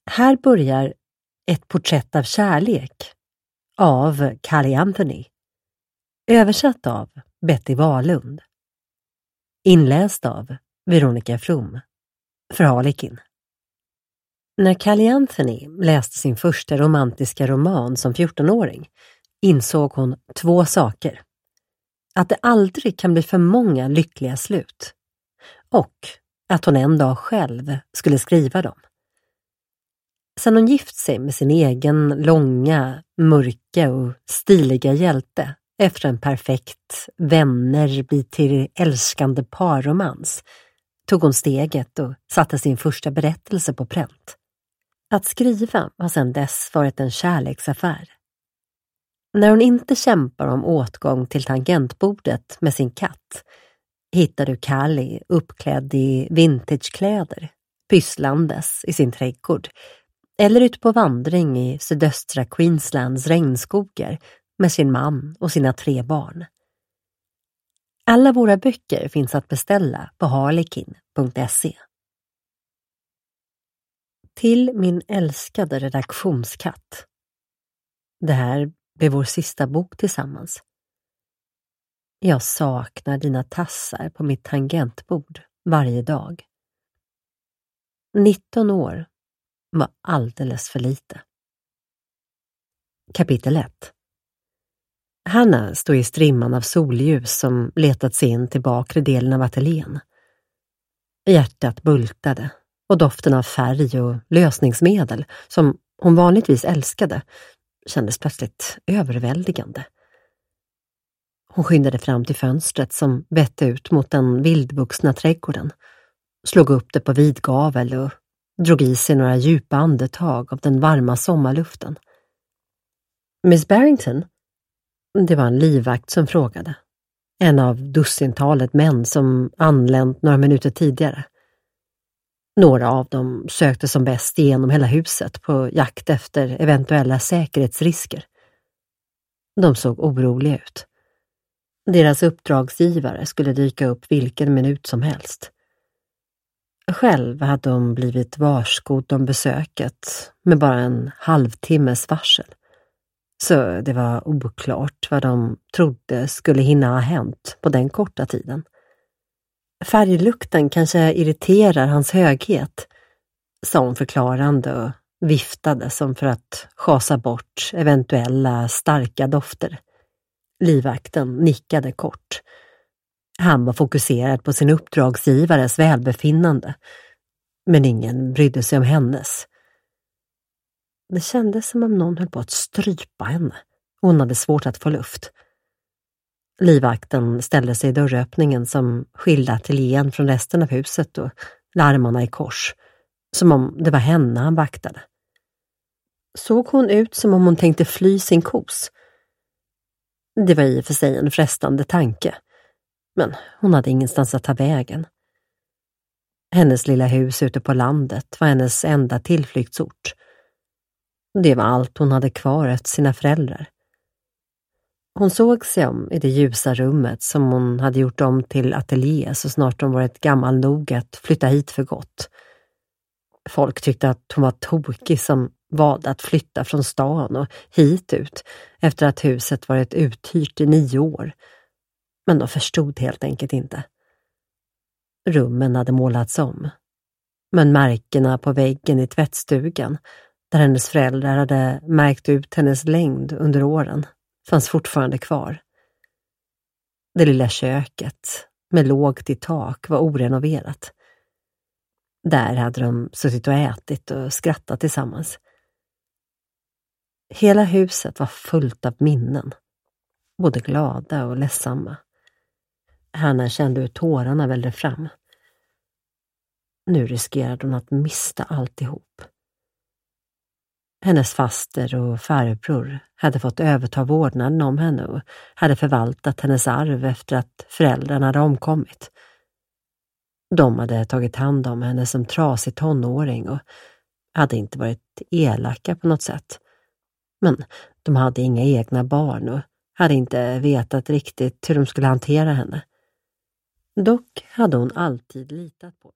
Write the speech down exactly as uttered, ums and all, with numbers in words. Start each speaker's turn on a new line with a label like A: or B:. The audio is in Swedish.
A: Här börjar Ett porträtt av kärlek av Callie Anthony, översatt av Betty Wahlund, inläst av Veronica From för Harlekin. När Callie Anthony läste sin första romantiska roman som fjortonåring insåg hon två saker. Att det aldrig kan bli för många lyckliga slut och att hon en dag själv skulle skriva dem. Sen hon gift sig med sin egen långa, mörka och stiliga hjälte efter en perfekt vänner blir till älskande parromans tog hon steget och satte sin första berättelse på pränt. Att skriva har sedan dess varit en kärleksaffär. När hon inte kämpar om åtgång till tangentbordet med sin katt hittar du Callie uppklädd i vintagekläder, pysslandes i sin trädgård eller ute på vandring i sydöstra Queenslands regnskogar med sin man och sina tre barn. Alla våra böcker finns att beställa på harlekin punkt se. Till min älskade redaktionskatt. Det här blir vår sista bok tillsammans. Jag saknar dina tassar på mitt tangentbord varje dag. nitton år var alldeles för lite. Kapitel ett. Hanna stod i strimman av solljus som letat sig in till bakre delen av ateljén. Hjärtat bultade och doften av färg och lösningsmedel som hon vanligtvis älskade kändes plötsligt överväldigande. Hon skyndade fram till fönstret som vette ut mot den vildvuxna trädgården, slog upp det på vid gavel och drog i sig några djupa andetag av den varma sommarluften. Miss Barrington? Det var en livvakt som frågade. En av dussintalet män som anlänt några minuter tidigare. Några av dem sökte som bäst igenom hela huset på jakt efter eventuella säkerhetsrisker. De såg oroliga ut. Deras uppdragsgivare skulle dyka upp vilken minut som helst. Själv hade de blivit varskodd om besöket med bara en halvtimmes varsel. Så det var oklart vad de trodde skulle hinna ha hänt på den korta tiden. Färglukten kanske irriterar hans höghet, sa hon förklarande och viftade som för att schasa bort eventuella starka dofter. Livvakten nickade kort. Han var fokuserad på sin uppdragsgivares välbefinnande, men ingen brydde sig om hennes. Det kändes som om någon höll på att strypa henne. Hon hade svårt att få luft. Livvakten ställde sig i dörröppningen som skilde ateljén från resten av huset och larmarna i kors, som om det var henne han vaktade. Såg hon ut som om hon tänkte fly sin kos? Det var i och för sig en frestande tanke, men hon hade ingenstans att ta vägen. Hennes lilla hus ute på landet var hennes enda tillflyktsort. Det var allt hon hade kvar efter sina föräldrar. Hon såg sig om i det ljusa rummet som hon hade gjort om till ateljé så snart hon varit gammal nog att flytta hit för gott. Folk tyckte att hon var tokig som valde att flytta från stan och hit ut efter att huset varit uthyrt i nio år. Men de förstod helt enkelt inte. Rummen hade målats om. Men märkena på väggen i tvättstugan, där hennes föräldrar hade märkt ut hennes längd under åren, fanns fortfarande kvar. Det lilla köket med lågt i tak var orenoverat. Där hade de suttit och ätit och skrattat tillsammans. Hela huset var fullt av minnen, både glada och ledsamma. Hanna kände hur tårarna vällde fram. Nu riskerade hon att mista alltihop. Hennes faster och farbror hade fått överta vårdnaden om henne och hade förvaltat hennes arv efter att föräldrarna hade omkommit. De hade tagit hand om henne som trasig tonåring och hade inte varit elaka på något sätt. Men de hade inga egna barn och hade inte vetat riktigt hur de skulle hantera henne. Dock hade hon alltid litat på dem.